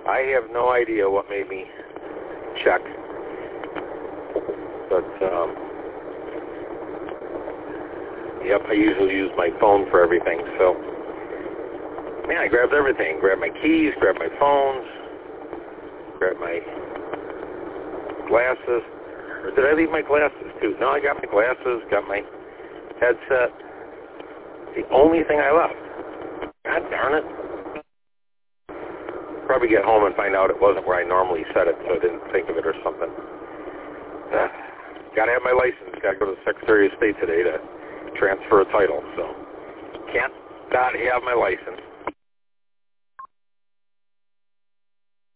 I have no idea what made me check. But, yep, I usually use my phone for everything, so, man, I grabbed everything. Grabbed my keys, grabbed my phones, grabbed my glasses. Or did I leave my glasses, too? No, I got my glasses, got my headset. The only thing I left. God darn it. Probably get home and find out it wasn't where I normally set it, so I didn't think of it or something. Got to have my license. Got to go to the Secretary of State today to transfer a title, so can't not have my license.